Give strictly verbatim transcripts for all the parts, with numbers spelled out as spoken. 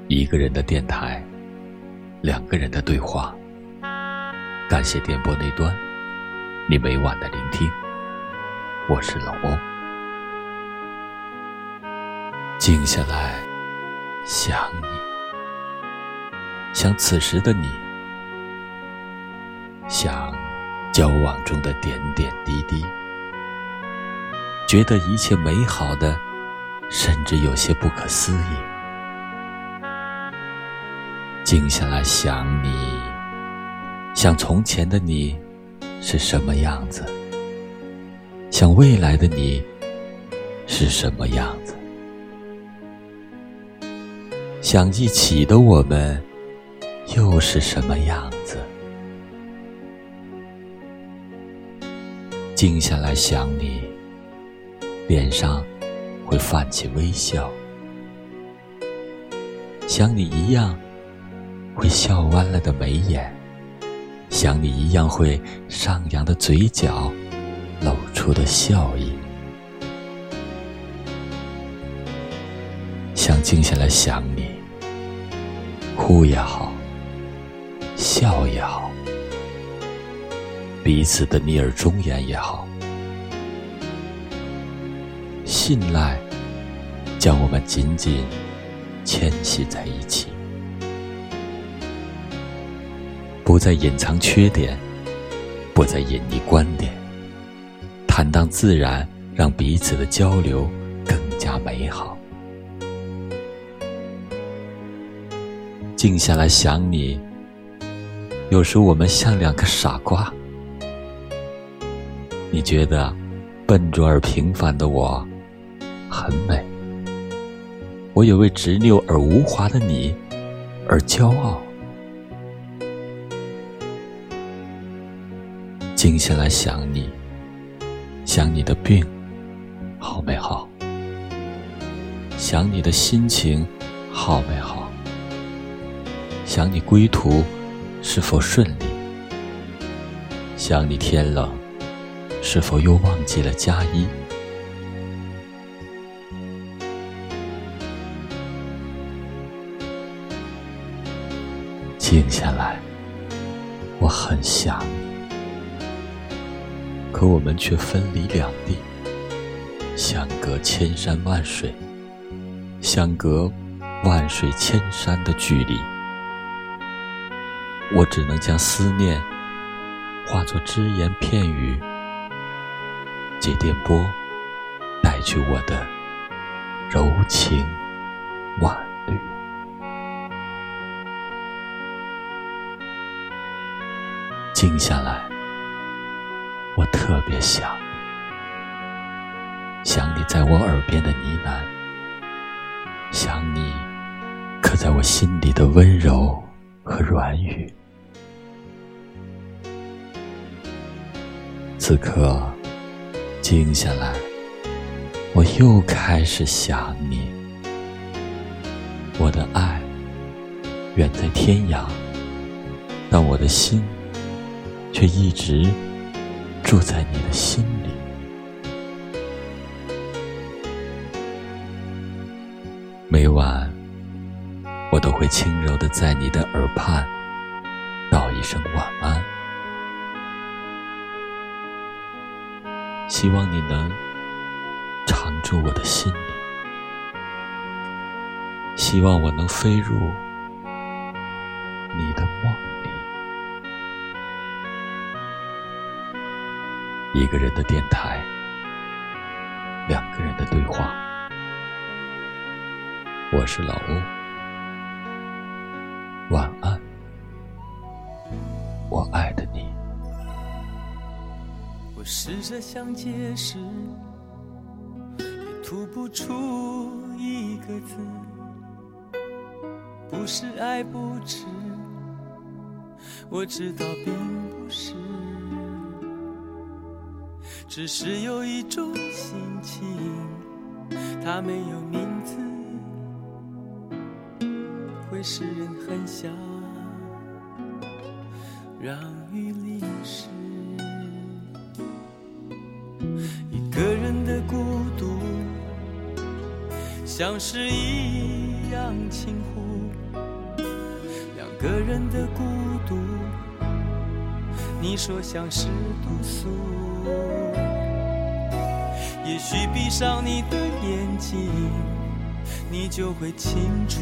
一个人的电台，两个人的对话。感谢电波那端你每晚的聆听，我是老欧。静下来想你，想此时的你，想交往中的点点滴滴，觉得一切美好的甚至有些不可思议。静下来想你，想从前的你是什么样子，想未来的你是什么样子，想一起的我们又是什么样子。静下来想你，脸上会泛起微笑，像你一样会笑弯了的眉眼，像你一样会上扬的嘴角露出的笑意。想静下来想你，哭也好，笑也好，彼此的逆耳忠言也好，信赖将我们紧紧牵系在一起，不再隐藏缺点，不再隐匿观点，坦荡自然，让彼此的交流更加美好。静下来想你，有时我们像两个傻瓜，你觉得笨拙而平凡的我很美，我也为执拗而无华的你而骄傲。静下来想你，想你的病好没好，想你的心情好没好，想你归途是否顺利，想你天冷是否又忘记了加衣。静下来，我很想你，可我们却分离两地，相隔千山万水，相隔万水千山的距离。我只能将思念化作只言片语，借电波带去我的柔情万缕。静下来，我特别想你，想你在我耳边的呢喃，想你刻在我心里的温柔和软语。此刻静下来，我又开始想你。我的爱远在天涯，但我的心却一直住在你的心里。每晚我都会轻柔地在你的耳畔道一声晚安，希望你能常住我的心里，希望我能飞入你的梦里。一个人的电台，两个人的对话。我是老欧，晚安，我爱的你。 我试着想解释，也吐不出一个字，不是爱不迟，我知道并不是，只是有一种心情，它没有名字，会使人很想让雨淋湿。一个人的孤独，像是一样轻忽， 个人的孤独，你说像是毒素。也许闭上你的眼睛，你就会清楚，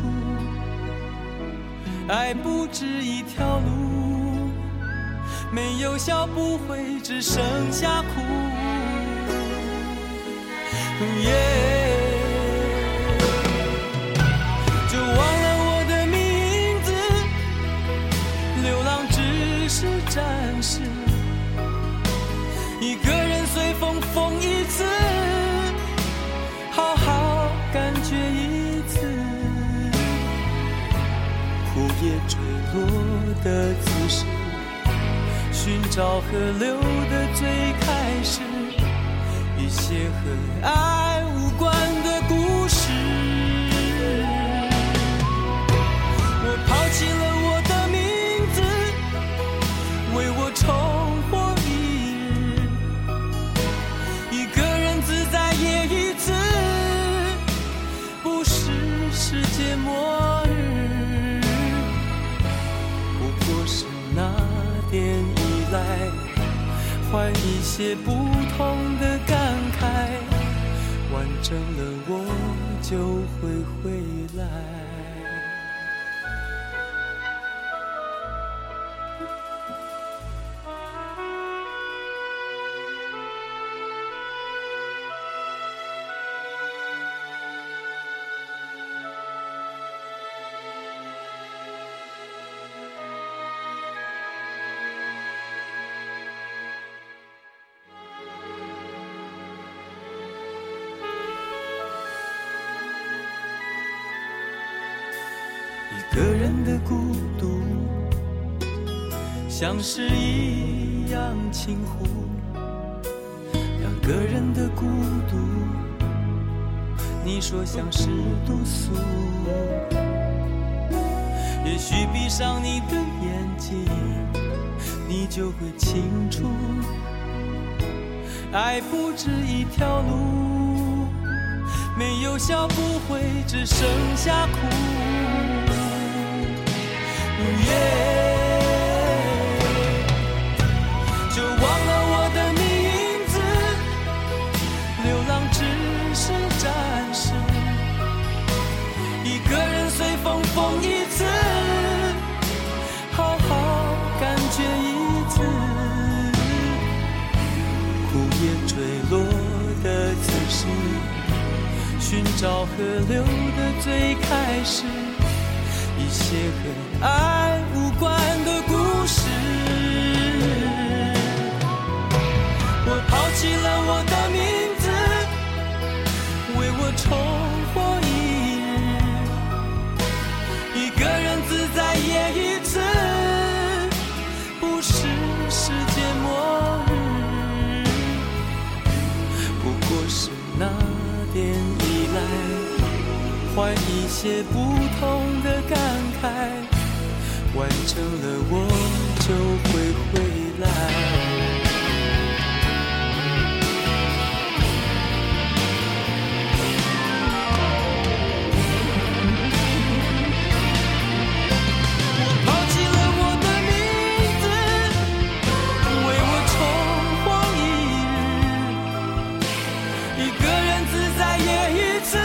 爱不止一条路，没有笑不会只剩下哭。Yeah， 就忘了我的名字，流浪只是暂时，一个人随风风一次，好好感觉一次，枯叶坠落的姿势，寻找河流的最开始，一些和爱无关的故事。我抛弃了我的名字，为我重活一日，一个人自在也一次，不是世界末日，不过是那点依赖换一些不同的感慨，完整了我就会回来。一个人的孤独，像是一样轻忽；两个人的孤独，你说像是毒素。也许闭上你的眼睛，你就会清楚，爱不止一条路，没有笑不会只剩下哭。Yeah， 就忘了我的名字，流浪只是暂时，一个人随风风一次，好好感觉一次，枯叶坠落的姿势，寻找河流的最开始，一些和爱无关的故事。我抛弃了我的名字，为我重活一日，一个人自在也一次，不是世界末日，不过是那点依赖换一些不同的感慨，完成了我就会回来。我抛弃了我的名字，为我重活一日，一个人自在也一次，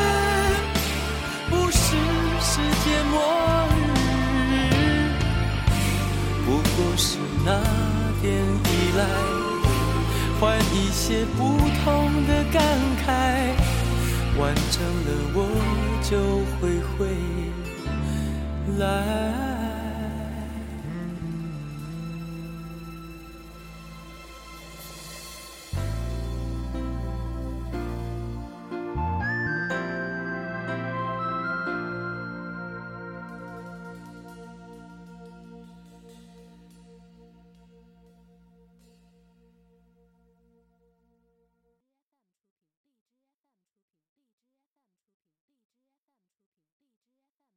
世界末日，不过是那点依赖换一些不同的感慨，完成了我就会回来。